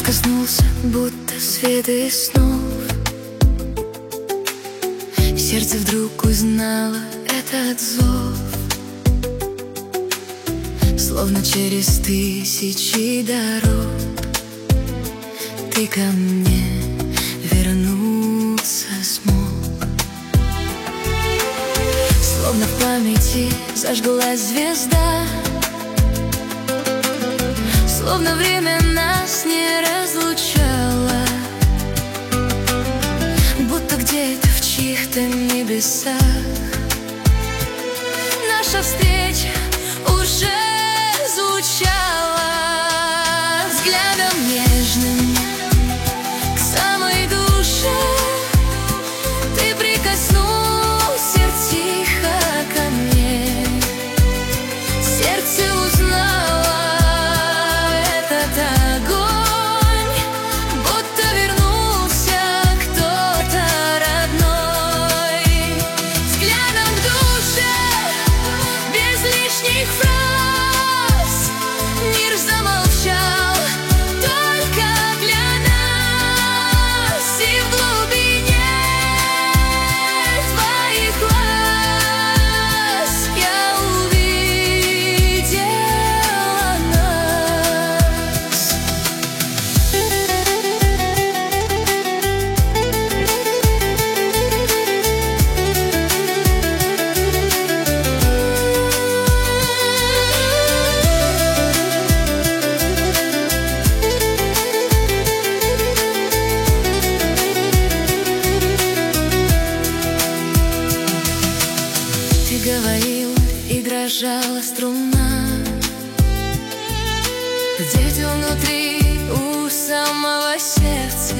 коснулся, будто света и снов. Сердце вдруг узнало этот зов, словно через тысячи дорог. Ты ко мне вернуться смог. Словно в памяти зажглась звезда, словно время нас не разлучало, будто где-то в чьих-то небесах наша встреча уже звучала. Взглядом нежным к самой душе ты прикоснулся тихо ко мне. Сердце узнало этот огонь, будто вернулся кто-то родной. Взглядом к душе, без лишних фраз, мир замолчал только для нас. И в глубине твоих глаз я увидела нас. Ты говорил, и дрожала струна где-то внутри у самого сердца,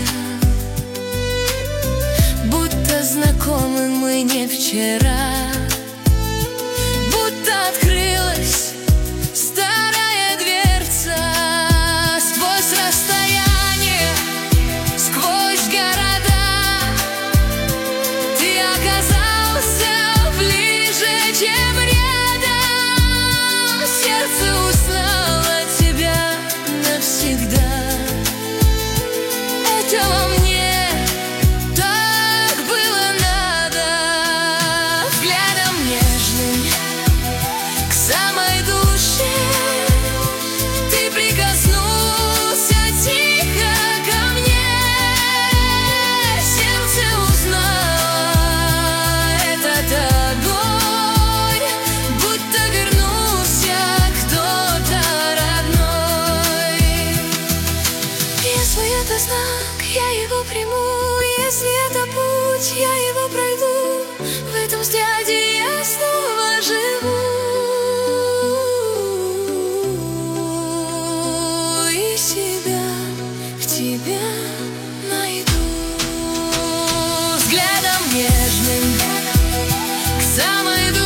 будто знакомы мы не вчера, будто открылась старая дверца. Сквозь расстояние, сквозь города ты оказался ближе, чем рядом. Сердце узнало тебя навсегда. Этого мне так было надо. Взглядом нежным к самой душе ты прикоснулся тихо ко мне. Сердце узнало этот огонь, будто вернулся кто-то родной. Если это знак, я его приму. Если это путь, я его пройду. В этом взгляде я снова живу и себя в тебя найду. Взглядом нежным к самой душе